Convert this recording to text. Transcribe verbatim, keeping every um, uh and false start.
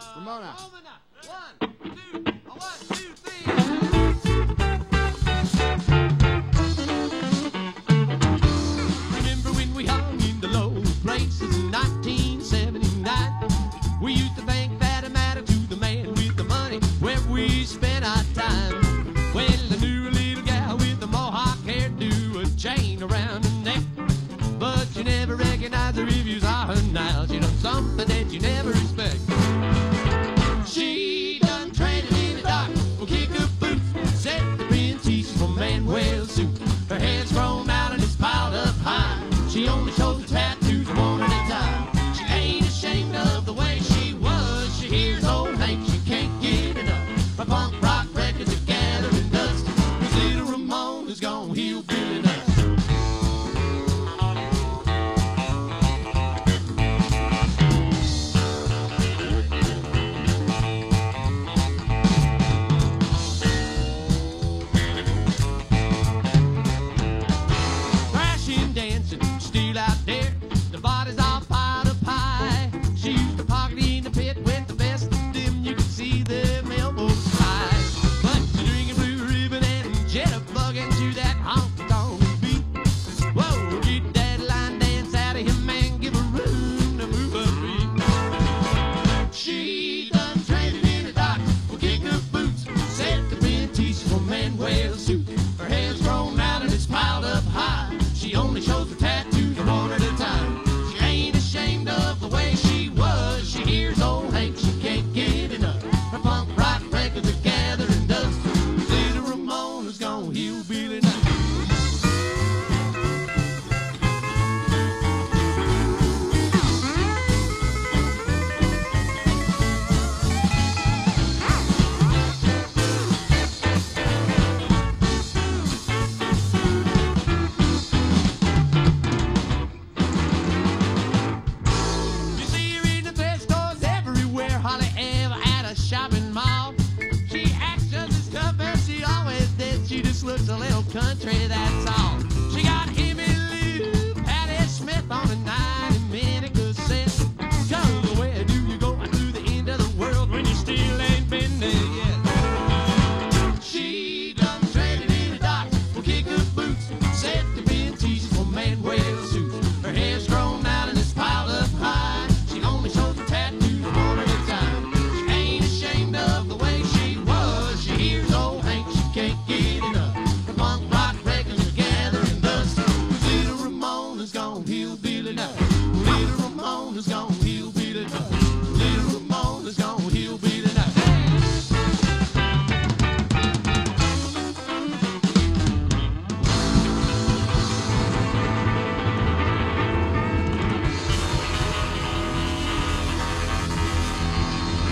Ramona. One, two, one, two, three. Remember when we hung in the low places in nineteen seventy-nine? We used to think that it mattered to the man with the money where we spent.